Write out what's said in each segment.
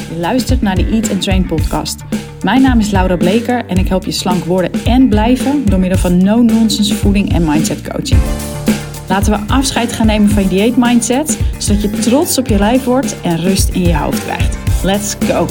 Je luistert naar de Eat & Train podcast. Mijn naam is Laura Bleker en ik help je slank worden en blijven door middel van no-nonsense voeding en mindset coaching. Laten we afscheid gaan nemen van je dieetmindset, zodat je trots op je lijf wordt en rust in je hoofd krijgt. Let's go!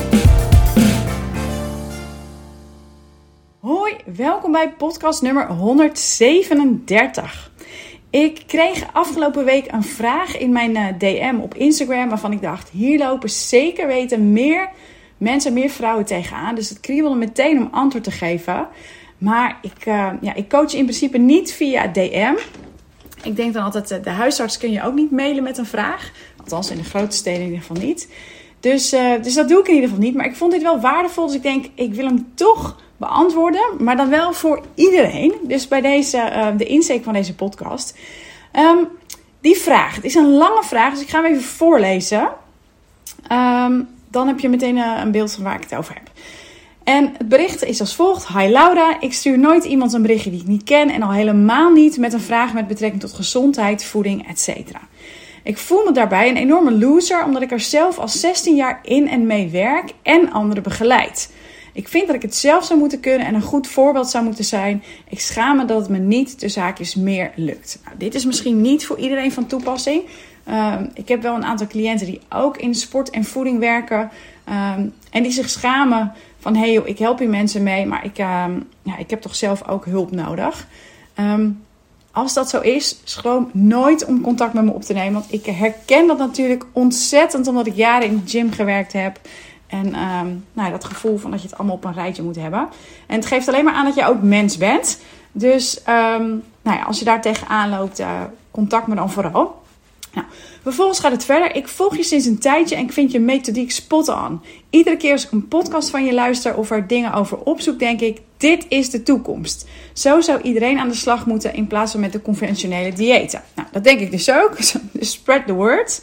Hoi, welkom bij podcast nummer 137. Ik kreeg afgelopen week een vraag in mijn DM op Instagram waarvan ik dacht, hier lopen zeker weten meer mensen, meer vrouwen tegenaan. Dus het kriebelde meteen om antwoord te geven. Maar ik coach in principe niet via DM. Ik denk dan altijd, de huisarts kun je ook niet mailen met een vraag. Althans in de grote steden in ieder geval niet. Dus dat doe ik in ieder geval niet. Maar ik vond dit wel waardevol, dus ik denk, ik wil hem toch beantwoorden, maar dan wel voor iedereen. Dus bij de insteek van deze podcast. Die vraag, het is een lange vraag, dus ik ga hem even voorlezen. Dan heb je meteen een beeld van waar ik het over heb. En het bericht is als volgt. Hi Laura, ik stuur nooit iemand een berichtje die ik niet ken en al helemaal niet met een vraag met betrekking tot gezondheid, voeding, etc. Ik voel me daarbij een enorme loser omdat ik er zelf al 16 jaar in en mee werk en anderen begeleid. Ik vind dat ik het zelf zou moeten kunnen en een goed voorbeeld zou moeten zijn. Ik schaam me dat het me niet tussen haakjes meer lukt. Nou, dit is misschien niet voor iedereen van toepassing. Ik heb wel een aantal cliënten die ook in sport en voeding werken. En die zich schamen van, hey joh, ik help hier mensen mee, maar ik heb toch zelf ook hulp nodig. Als dat zo is, schroom nooit om contact met me op te nemen. Want ik herken dat natuurlijk ontzettend, omdat ik jaren in de gym gewerkt heb. En dat gevoel van dat je het allemaal op een rijtje moet hebben. En het geeft alleen maar aan dat je ook mens bent. Dus als je daar tegenaan loopt, contact me dan vooral. Nou, vervolgens gaat het verder. Ik volg je sinds een tijdje en ik vind je methodiek spot on. Iedere keer als ik een podcast van je luister of er dingen over opzoek, denk ik, dit is de toekomst. Zo zou iedereen aan de slag moeten in plaats van met de conventionele diëten. Nou, dat denk ik dus ook. Dus spread the word.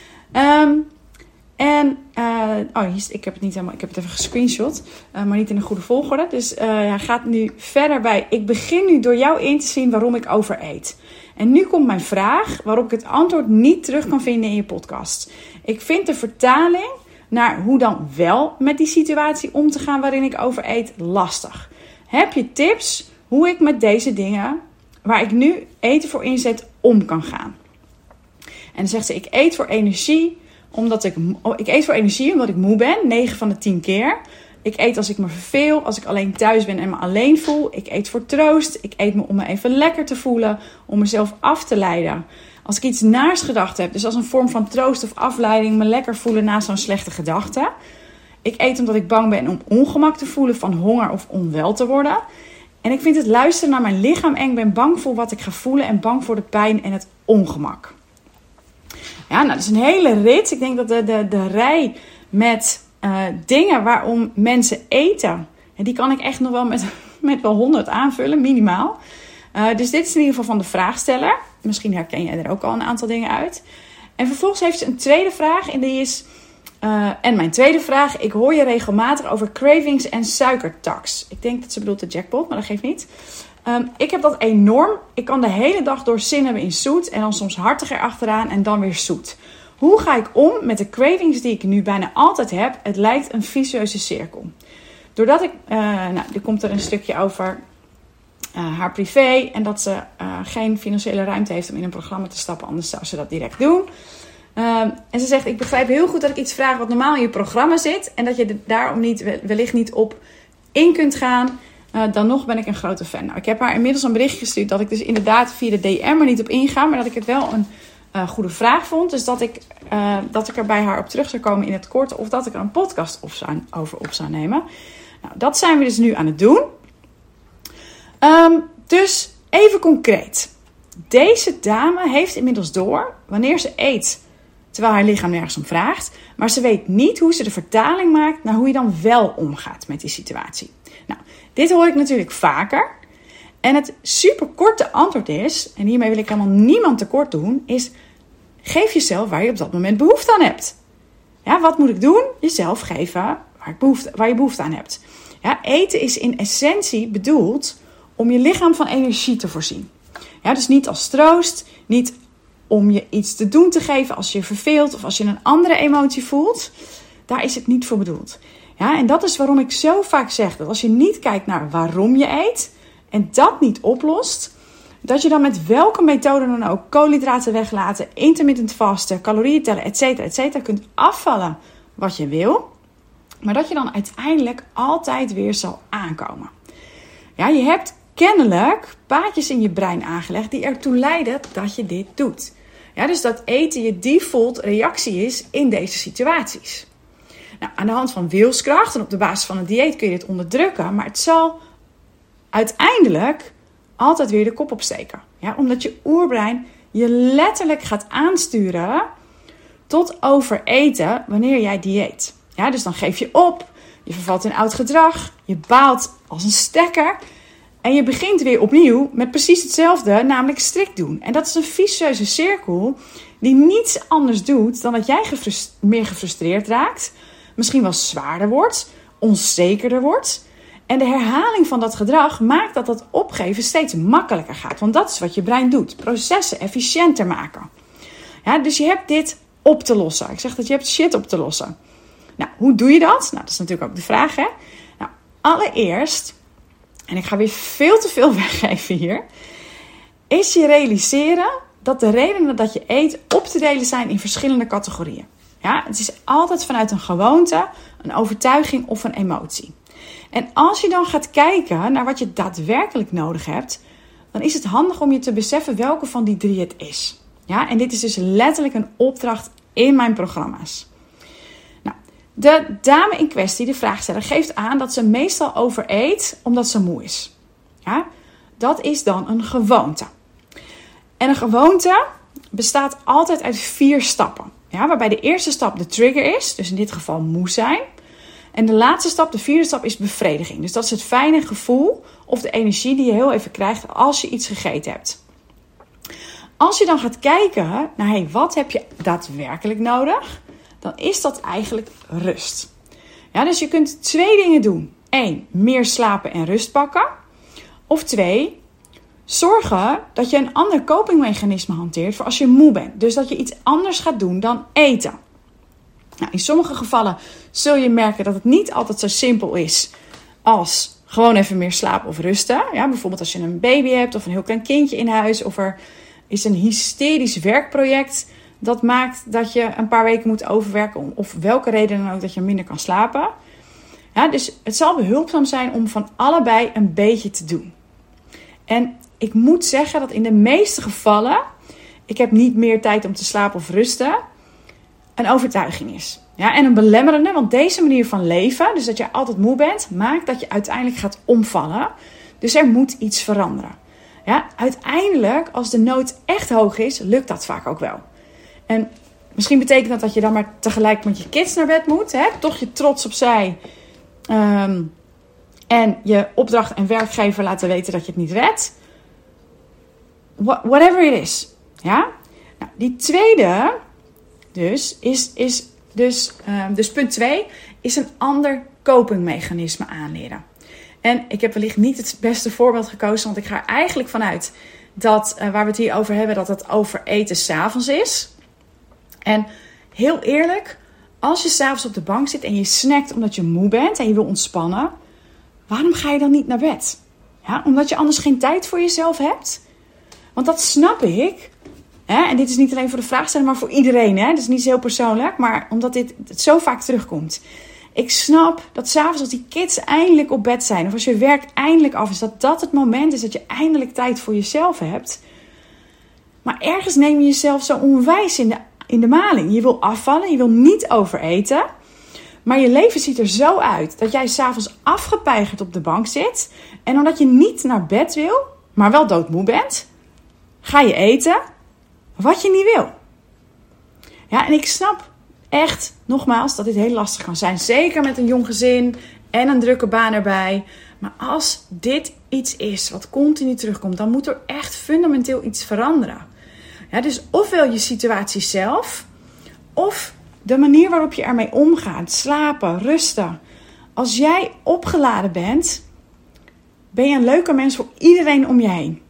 Ik heb het niet helemaal. Ik heb het even gescreenshot, maar niet in de goede volgorde. Dus hij gaat nu verder bij. Ik begin nu door jou in te zien waarom ik overeet. En nu komt mijn vraag waarop ik het antwoord niet terug kan vinden in je podcast. Ik vind de vertaling naar hoe dan wel met die situatie om te gaan waarin ik overeet lastig. Heb je tips hoe ik met deze dingen waar ik nu eten voor inzet om kan gaan? En dan zegt ze, ik eet voor energie omdat ik moe ben, 9 van de 10 keer. Ik eet als ik me verveel, als ik alleen thuis ben en me alleen voel. Ik eet voor troost. Ik eet me om me even lekker te voelen, om mezelf af te leiden. Als ik iets naars gedacht heb, dus als een vorm van troost of afleiding, me lekker voelen na zo'n slechte gedachte. Ik eet omdat ik bang ben om ongemak te voelen, van honger of onwel te worden. En ik vind het luisteren naar mijn lichaam eng. Ik ben bang voor wat ik ga voelen en bang voor de pijn en het ongemak. Ja, dat is een hele rit. Ik denk dat de rij met dingen waarom mensen eten, en die kan ik echt nog wel met wel 100 aanvullen, minimaal. Dus dit is in ieder geval van de vraagsteller. Misschien herken jij er ook al een aantal dingen uit. En vervolgens heeft ze een tweede vraag en die is... en mijn tweede vraag, ik hoor je regelmatig over cravings en suikertax. Ik denk dat ze bedoelt de jackpot, maar dat geeft niet. Ik heb dat enorm. Ik kan de hele dag door zin hebben in zoet en dan soms hartig erachteraan en dan weer zoet. Hoe ga ik om met de cravings die ik nu bijna altijd heb? Het lijkt een vicieuze cirkel. Doordat ik, er komt er een stukje over haar privé en dat ze geen financiële ruimte heeft om in een programma te stappen, anders zou ze dat direct doen. En ze zegt, ik begrijp heel goed dat ik iets vraag wat normaal in je programma zit en dat je daarom wellicht niet op in kunt gaan. Dan nog ben ik een grote fan. Nou, ik heb haar inmiddels een bericht gestuurd dat ik dus inderdaad via de DM er niet op inga, maar dat ik het wel een goede vraag vond. Dus dat ik er bij haar op terug zou komen in het kort of dat ik er een podcast over op zou nemen. Nou, dat zijn we dus nu aan het doen. Dus even concreet. Deze dame heeft inmiddels door wanneer ze eet, terwijl haar lichaam nergens om vraagt. Maar ze weet niet hoe ze de vertaling maakt naar hoe je dan wel omgaat met die situatie. Nou, dit hoor ik natuurlijk vaker. En het superkorte antwoord is, en hiermee wil ik helemaal niemand tekort doen, is geef jezelf waar je op dat moment behoefte aan hebt. Ja, wat moet ik doen? Jezelf geven waar je behoefte aan hebt. Ja, eten is in essentie bedoeld om je lichaam van energie te voorzien. Ja, dus niet als troost, niet om je iets te doen te geven als je je verveelt of als je een andere emotie voelt. daar is het niet voor bedoeld. Ja, en dat is waarom ik zo vaak zeg dat als je niet kijkt naar waarom je eet en dat niet oplost, dat je dan met welke methode dan ook koolhydraten weglaten, intermittent vasten, calorieën tellen, et cetera, kunt afvallen wat je wil, maar dat je dan uiteindelijk altijd weer zal aankomen. Ja, je hebt kennelijk paadjes in je brein aangelegd die ertoe leiden dat je dit doet. Ja, dus dat eten je default reactie is in deze situaties. Nou, aan de hand van wilskracht en op de basis van een dieet kun je dit onderdrukken, maar het zal uiteindelijk altijd weer de kop opsteken. Ja, omdat je oerbrein je letterlijk gaat aansturen tot overeten wanneer jij dieet. Ja, dus dan geef je op, je vervalt in oud gedrag, je baalt als een stekker en je begint weer opnieuw met precies hetzelfde, namelijk strikt doen. En dat is een vicieuze cirkel die niets anders doet dan dat jij meer gefrustreerd raakt, misschien wel zwaarder wordt, onzekerder wordt. En de herhaling van dat gedrag maakt dat dat opgeven steeds makkelijker gaat. Want dat is wat je brein doet. Processen efficiënter maken. Ja, dus je hebt dit op te lossen. Ik zeg dat je hebt shit op te lossen. Nou, hoe doe je dat? Nou, dat is natuurlijk ook de vraag, hè? Nou, allereerst, en ik ga weer veel te veel weggeven hier, is je realiseren dat de redenen dat je eet op te delen zijn in verschillende categorieën. Ja, het is altijd vanuit een gewoonte, een overtuiging of een emotie. En als je dan gaat kijken naar wat je daadwerkelijk nodig hebt, dan is het handig om je te beseffen welke van die drie het is. Ja, en dit is dus letterlijk een opdracht in mijn programma's. Nou, de dame in kwestie, de vraagsteller, geeft aan dat ze meestal overeet omdat ze moe is. Ja, dat is dan een gewoonte. En een gewoonte bestaat altijd uit 4 stappen. Ja, waarbij de eerste stap de trigger is, dus in dit geval moe zijn. En de laatste stap, de 4e stap, is bevrediging. Dus dat is het fijne gevoel of de energie die je heel even krijgt als je iets gegeten hebt. Als je dan gaat kijken naar wat heb je daadwerkelijk nodig, dan is dat eigenlijk rust. Ja, dus je kunt 2 dingen doen. 1, meer slapen en rust pakken. Of 2, zorgen dat je een ander copingmechanisme hanteert voor als je moe bent. Dus dat je iets anders gaat doen dan eten. Nou, in sommige gevallen zul je merken dat het niet altijd zo simpel is als gewoon even meer slapen of rusten. Ja, bijvoorbeeld als je een baby hebt of een heel klein kindje in huis. Of er is een hysterisch werkproject dat maakt dat je een paar weken moet overwerken. Of welke reden dan ook dat je minder kan slapen. Ja, dus het zal behulpzaam zijn om van allebei een beetje te doen. En ik moet zeggen dat in de meeste gevallen, ik heb niet meer tijd om te slapen of rusten, een overtuiging is. Ja, en een belemmerende, want deze manier van leven, dus dat je altijd moe bent, maakt dat je uiteindelijk gaat omvallen. Dus er moet iets veranderen. Ja, uiteindelijk, als de nood echt hoog is, lukt dat vaak ook wel. En misschien betekent dat je dan maar tegelijk met je kids naar bed moet. Hè? Toch je trots opzij. En je opdracht en werkgever laten weten dat je het niet redt. Whatever it is. Ja? Nou, die tweede dus punt 2 is een ander copingmechanisme aanleren. En ik heb wellicht niet het beste voorbeeld gekozen, want ik ga er eigenlijk vanuit dat waar we het hier over hebben, dat het overeten 's avonds is. En heel eerlijk, als je 's avonds op de bank zit en je snackt omdat je moe bent en je wil ontspannen, waarom ga je dan niet naar bed? Ja, omdat je anders geen tijd voor jezelf hebt? Want dat snap ik. Hè? En dit is niet alleen voor de vraagsteller, maar voor iedereen. Hè? Het is niet zo heel persoonlijk, maar omdat dit zo vaak terugkomt. Ik snap dat 's avonds als die kids eindelijk op bed zijn, of als je werk eindelijk af is, dat het moment is dat je eindelijk tijd voor jezelf hebt. Maar ergens neem je jezelf zo onwijs in de maling. Je wil afvallen, je wil niet overeten. Maar je leven ziet er zo uit dat jij 's avonds afgepeigerd op de bank zit. En omdat je niet naar bed wil, maar wel doodmoe bent, ga je eten wat je niet wil. Ja, en ik snap echt, nogmaals, dat dit heel lastig kan zijn. Zeker met een jong gezin en een drukke baan erbij. Maar als dit iets is wat continu terugkomt, dan moet er echt fundamenteel iets veranderen. Ja, dus ofwel je situatie zelf, of de manier waarop je ermee omgaat. Slapen, rusten. Als jij opgeladen bent, ben je een leuker mens voor iedereen om je heen.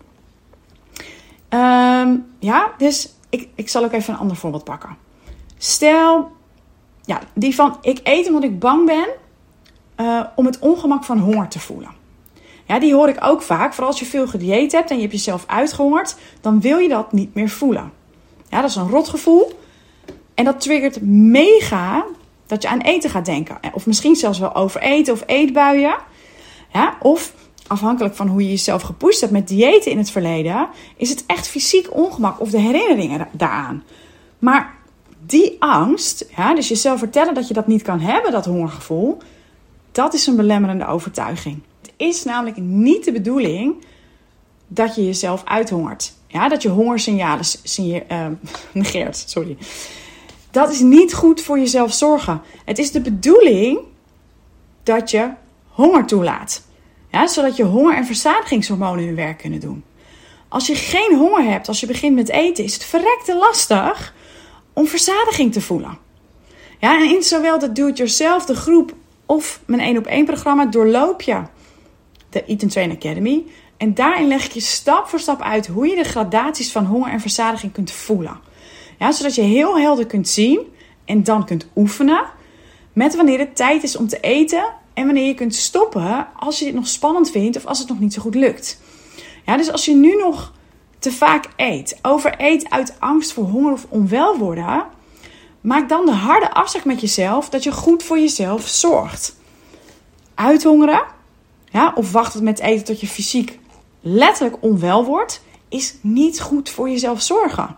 Dus ik zal ook even een ander voorbeeld pakken. Stel, Ja, die van ik eet omdat ik bang ben om het ongemak van honger te voelen. Ja, die hoor ik ook vaak. Vooral als je veel gedieet hebt en je hebt jezelf uitgehongerd, dan wil je dat niet meer voelen. Ja, dat is een rotgevoel. En dat triggert mega dat je aan eten gaat denken. Of misschien zelfs wel overeten of eetbuien. Ja, of afhankelijk van hoe je jezelf gepusht hebt met diëten in het verleden, is het echt fysiek ongemak of de herinneringen daaraan. Maar die angst, ja, dus jezelf vertellen dat je dat niet kan hebben, dat hongergevoel, dat is een belemmerende overtuiging. Het is namelijk niet de bedoeling dat je jezelf uithongert. Ja, dat je hongersignalen negeert. Sorry. Dat is niet goed voor jezelf zorgen. Het is de bedoeling dat je honger toelaat. Ja, zodat je honger- en verzadigingshormonen hun werk kunnen doen. Als je geen honger hebt, als je begint met eten, is het verrekte lastig om verzadiging te voelen. Ja, en in zowel de Do-It-Yourself, de groep of mijn 1-op-1 programma doorloop je de Eat and Train Academy. En daarin leg ik je stap voor stap uit hoe je de gradaties van honger en verzadiging kunt voelen. Ja, zodat je heel helder kunt zien en dan kunt oefenen met wanneer het tijd is om te eten en wanneer je kunt stoppen als je dit nog spannend vindt of als het nog niet zo goed lukt. Ja, dus als je nu nog te vaak eet, overeet uit angst voor honger of onwelworden, maak dan de harde afspraak met jezelf dat je goed voor jezelf zorgt. Uithongeren, ja, of wachten met eten tot je fysiek letterlijk onwel wordt, is niet goed voor jezelf zorgen.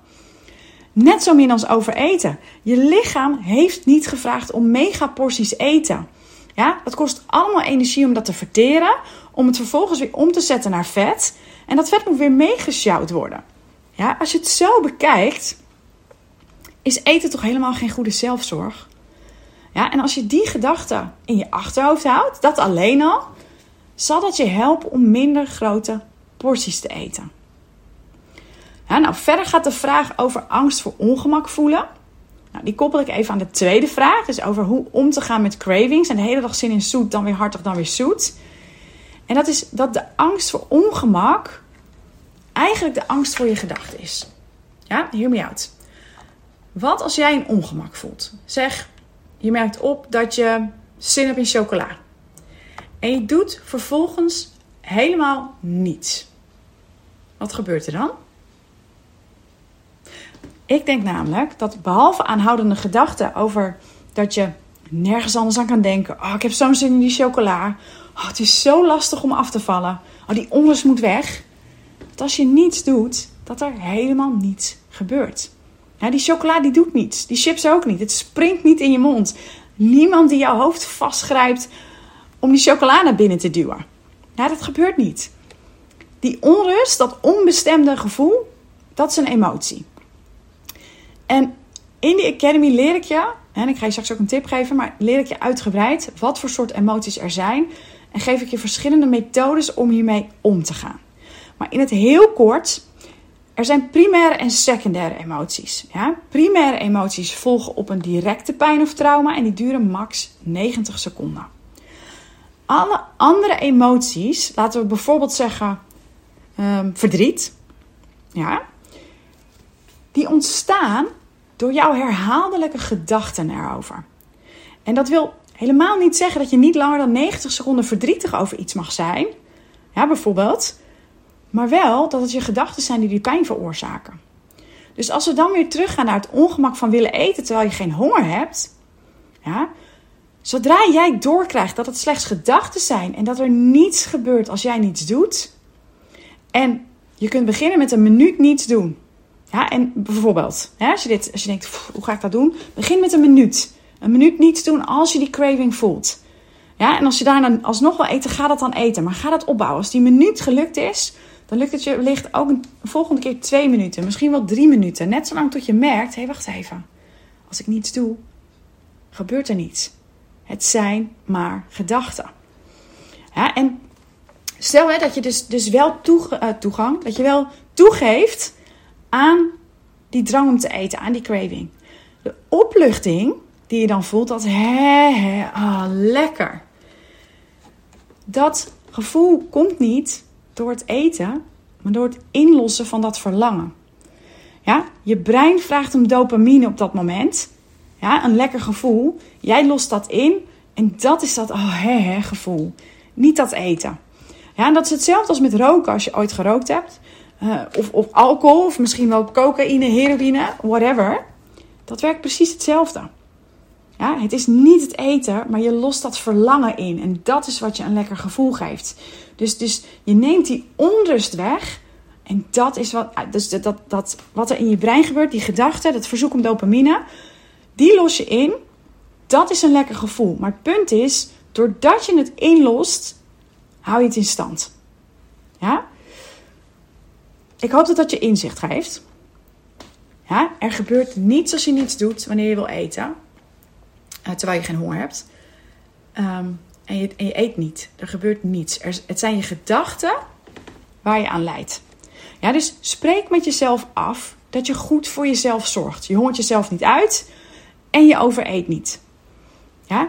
Net zo min als overeten. Je lichaam heeft niet gevraagd om megaporties eten. Ja, dat kost allemaal energie om dat te verteren, om het vervolgens weer om te zetten naar vet. En dat vet moet weer meegesjouwd worden. Ja, als je het zo bekijkt, is eten toch helemaal geen goede zelfzorg. Ja, en als je die gedachte in je achterhoofd houdt, dat alleen al, zal dat je helpen om minder grote porties te eten. Ja, nou, verder gaat de vraag over angst voor ongemak voelen. Nou, die koppel ik even aan de tweede vraag. Dus over hoe om te gaan met cravings. En de hele dag zin in zoet, dan weer hartig, dan weer zoet. En dat is dat de angst voor ongemak eigenlijk de angst voor je gedachte is. Ja, hear me out. Wat als jij een ongemak voelt? Zeg, je merkt op dat je zin hebt in chocola. En je doet vervolgens helemaal niets. Wat gebeurt er dan? Ik denk namelijk dat behalve aanhoudende gedachten over dat je nergens anders aan kan denken. Oh, ik heb zo'n zin in die chocola. Oh, het is zo lastig om af te vallen. Oh, die onrust moet weg. Dat als je niets doet, dat er helemaal niets gebeurt. Ja, die chocola die doet niets. Die chips ook niet. Het springt niet in je mond. Niemand die jouw hoofd vastgrijpt om die chocola naar binnen te duwen. Ja, dat gebeurt niet. Die onrust, dat onbestemde gevoel, dat is een emotie. En in die Academy leer ik je, en ik ga je straks ook een tip geven, maar leer ik je uitgebreid wat voor soort emoties er zijn. En geef ik je verschillende methodes om hiermee om te gaan. Maar in het heel kort, er zijn primaire en secundaire emoties. Ja? Primaire emoties volgen op een directe pijn of trauma en die duren max 90 seconden. Alle andere emoties, laten we bijvoorbeeld zeggen verdriet, ja, die ontstaan door jouw herhaaldelijke gedachten erover. En dat wil helemaal niet zeggen dat je niet langer dan 90 seconden verdrietig over iets mag zijn. Ja, bijvoorbeeld. Maar wel dat het je gedachten zijn die pijn veroorzaken. Dus als we dan weer teruggaan naar het ongemak van willen eten terwijl je geen honger hebt. Ja, zodra jij doorkrijgt dat het slechts gedachten zijn en dat er niets gebeurt als jij niets doet. En je kunt beginnen met een minuut niets doen. Ja, en bijvoorbeeld, hè, als je denkt, hoe ga ik dat doen? Begin met een minuut. Een minuut niets doen als je die craving voelt. Ja, en als je daarna alsnog wil eten, ga dat dan eten. Maar ga dat opbouwen. Als die minuut gelukt is, dan lukt het je wellicht ook een volgende keer 2 minuten. Misschien wel 3 minuten. Net zolang tot je merkt, hé, wacht even. Als ik niets doe, gebeurt er niets. Het zijn maar gedachten. Ja, en stel hè, dat je dus wel toegang, dat je wel toegeeft aan die drang om te eten, aan die craving. De opluchting die je dan voelt, dat lekker. Dat gevoel komt niet door het eten, maar door het inlossen van dat verlangen. Ja, je brein vraagt om dopamine op dat moment. Ja, een lekker gevoel. Jij lost dat in en dat is dat gevoel. Niet dat eten. Ja, en dat is hetzelfde als met roken als je ooit gerookt hebt. Of alcohol, of misschien wel cocaïne, heroïne, whatever. Dat werkt precies hetzelfde. Ja, het is niet het eten, maar je lost dat verlangen in. En dat is wat je een lekker gevoel geeft. Dus je neemt die onrust weg. En dat is wat er in je brein gebeurt. Die gedachte, dat verzoek om dopamine. Die los je in. Dat is een lekker gevoel. Maar het punt is, doordat je het inlost, hou je het in stand. Ja? Ik hoop dat dat je inzicht geeft. Ja? Er gebeurt niets als je niets doet wanneer je wil eten. Terwijl je geen honger hebt. En je eet niet. Er gebeurt niets. Het zijn je gedachten waar je aan leidt. Ja, dus spreek met jezelf af dat je goed voor jezelf zorgt. Je hongert jezelf niet uit en je overeet niet. Ja?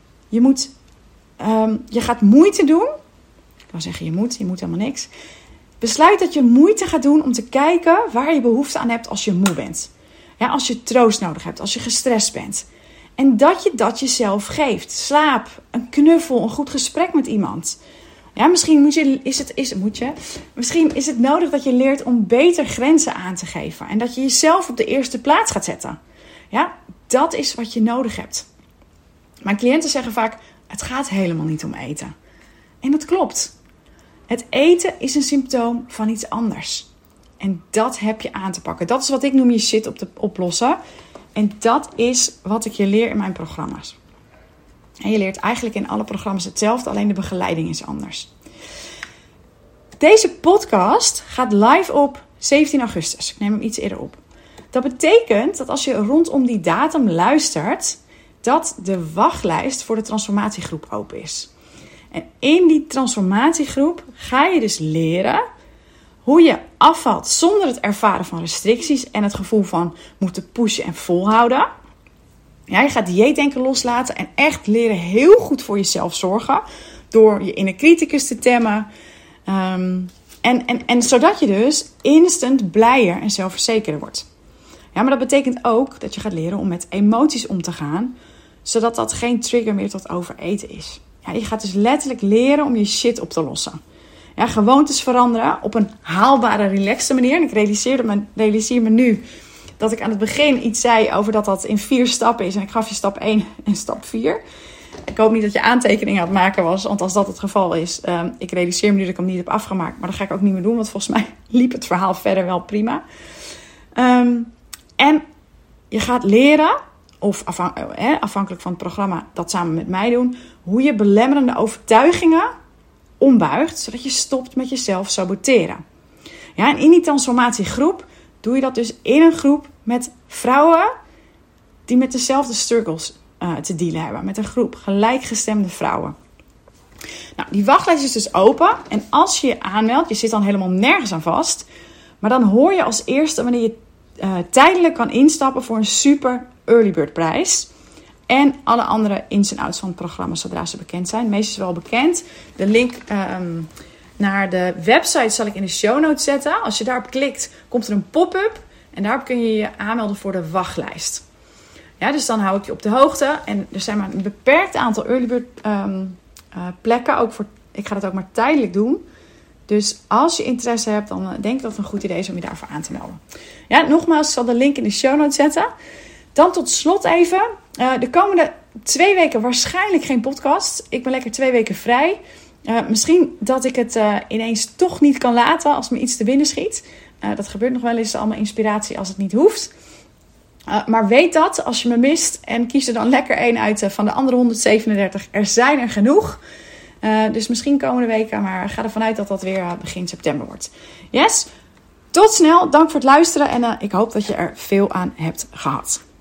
Je gaat moeite doen. Ik kan zeggen je moet helemaal niks. Besluit dat je moeite gaat doen om te kijken waar je behoefte aan hebt als je moe bent. Ja, als je troost nodig hebt, als je gestrest bent. En dat je dat jezelf geeft. Slaap, een knuffel, een goed gesprek met iemand. Ja, misschien is het nodig dat je leert om beter grenzen aan te geven. En dat je jezelf op de eerste plaats gaat zetten. Ja, dat is wat je nodig hebt. Mijn cliënten zeggen vaak, het gaat helemaal niet om eten. En dat klopt. Het eten is een symptoom van iets anders. En dat heb je aan te pakken. Dat is wat ik noem je shit oplossen. En dat is wat ik je leer in mijn programma's. En je leert eigenlijk in alle programma's hetzelfde, alleen de begeleiding is anders. Deze podcast gaat live op 17 augustus. Ik neem hem iets eerder op. Dat betekent dat als je rondom die datum luistert, dat de wachtlijst voor de transformatiegroep open is. En in die transformatiegroep ga je dus leren hoe je afvalt zonder het ervaren van restricties en het gevoel van moeten pushen en volhouden. Ja, je gaat dieetdenken loslaten en echt leren heel goed voor jezelf zorgen door je inner criticus te temmen. En zodat je dus instant blijer en zelfverzekerder wordt. Ja, maar dat betekent ook dat je gaat leren om met emoties om te gaan, zodat dat geen trigger meer tot overeten is. Ja, je gaat dus letterlijk leren om je shit op te lossen. Ja, gewoontes veranderen op een haalbare, relaxte manier. En ik realiseer me nu dat ik aan het begin iets zei over dat in 4 stappen is. En ik gaf je stap 1 en stap 4. Ik hoop niet dat je aantekeningen aan het maken was. Want als dat het geval is, ik realiseer me nu dat ik hem niet heb afgemaakt. Maar dat ga ik ook niet meer doen. Want volgens mij liep het verhaal verder wel prima. En je gaat leren, of afhankelijk van het programma dat samen met mij doen, hoe je belemmerende overtuigingen ombuigt, zodat je stopt met jezelf saboteren. Ja, en in die transformatiegroep doe je dat dus in een groep met vrouwen die met dezelfde struggles te dealen hebben. Met een groep gelijkgestemde vrouwen. Nou, die wachtlijst is dus open. En als je je aanmeldt, je zit dan helemaal nergens aan vast. Maar dan hoor je als eerste wanneer je tijdelijk kan instappen voor een super early bird prijs. En alle andere ins en outs van het programma zodra ze bekend zijn. Meestal is wel bekend. De link naar de website zal ik in de show notes zetten. Als je daarop klikt, komt er een pop-up. En daarop kun je je aanmelden voor de wachtlijst. Ja, dus dan hou ik je op de hoogte. En er zijn maar een beperkt aantal early bird plekken. Ik ga dat ook maar tijdelijk doen. Dus als je interesse hebt, dan denk ik dat het een goed idee is om je daarvoor aan te melden. Ja, nogmaals, ik zal de link in de show notes zetten. Dan tot slot even. De komende 2 weken waarschijnlijk geen podcast. Ik ben lekker 2 weken vrij. Misschien dat ik het ineens toch niet kan laten als me iets te binnen schiet. Dat gebeurt nog wel eens, allemaal inspiratie als het niet hoeft. Maar weet dat, als je me mist en kies er dan lekker 1 uit van de andere 137. Er zijn er genoeg. Dus misschien komende weken, maar ga ervan uit dat dat weer begin september wordt. Yes, tot snel. Dank voor het luisteren en ik hoop dat je er veel aan hebt gehad.